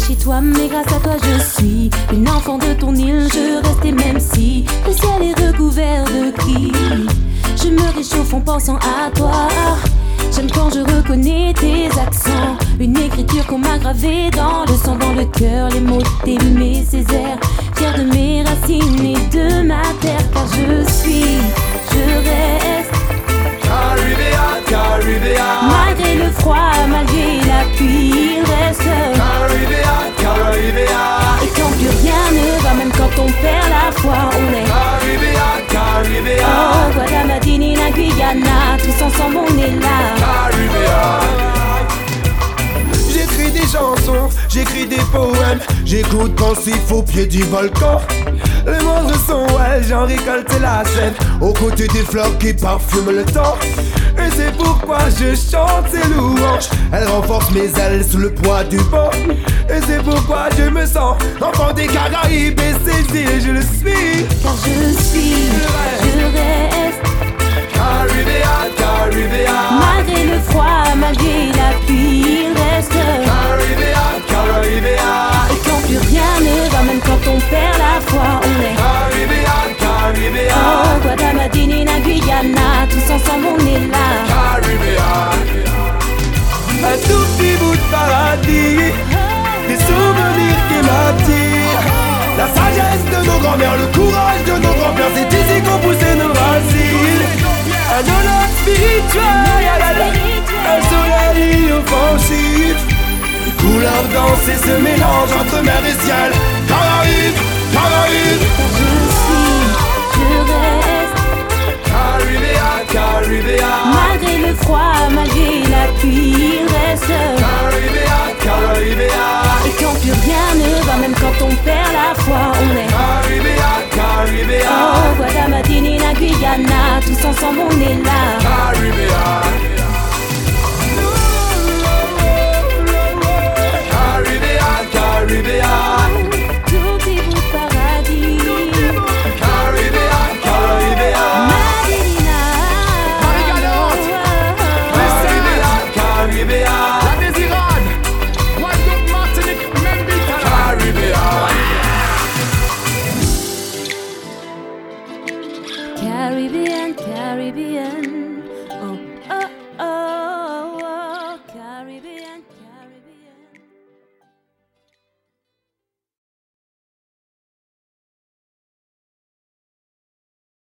chez toi, mais grâce à toi je suis une enfant de ton île. Je reste et même si le ciel est recouvert de gris, je me réchauffe en pensant à toi. J'aime quand je reconnais tes accents, une écriture qu'on m'a gravée dans le sang, dans le cœur, les mots d'aimer ces airs, fier de mes racines et de ma terre, car je suis, je reste Caribbean, Caribbean, malgré le froid, malgré la pluie, il reste Caribbean, Caribbean, et quand plus rien ne va, même quand on perd la foi, on est Caribbean, Caribbean, oh, Guadamadinina, Guyana, tous ensemble on est là. Caribbean. J'écris des chansons, j'écris des poèmes, j'écoute pensif au pied du volcan. Les moindres sont, ouais, j'en récolte la scène, aux côtés des fleurs qui parfument le temps. Et c'est pourquoi je chante ces louanges, elles renforcent mes ailes sous le poids du vent. Et c'est pourquoi je me sens enfant des Caraïbes et ces îles, je le suis. Car je suis, je reste Caribbean, Caribbean, malgré le froid, malgré la pluie, il reste Caribbean, Caribbean, et quand plus rien ne va, même quand on perd la foi, on est Caribbean, Caribbean, oh, Guadamadinina, Guyana, tous ensemble on est là. Caribbean. Un tout petit bout de paradis, des souvenirs qui m'attirent. La sagesse de nos grands-mères, le courage de nos grands-pères, c'est ici qu'ont poussé nos racines. Un honneur spirituel, un soleil offensif. Les couleurs dansent et se mélangent entre mer et ciel. Caraïbes, Caraïbes. Car je suis, je reste Caribbean, Caribbean, malgré le froid, malgré la pluie, il reste Caribbean, Caribbean, et quand plus rien ne va, même quand on perd la foi, on est Caribbean, Caribbean, oh, Guadamadinina, Guyana, tous ensemble on est là. Caribbean, Caribbean, Caribbean, Tout petit bout de paradis, Caribbean, Caribbean, Madinina, Caribbean, Caribbean, La Désirade, Guadeloupe, Martinique, même Bicala. Caribbean. Caribbean, Caribbean, oh, oh,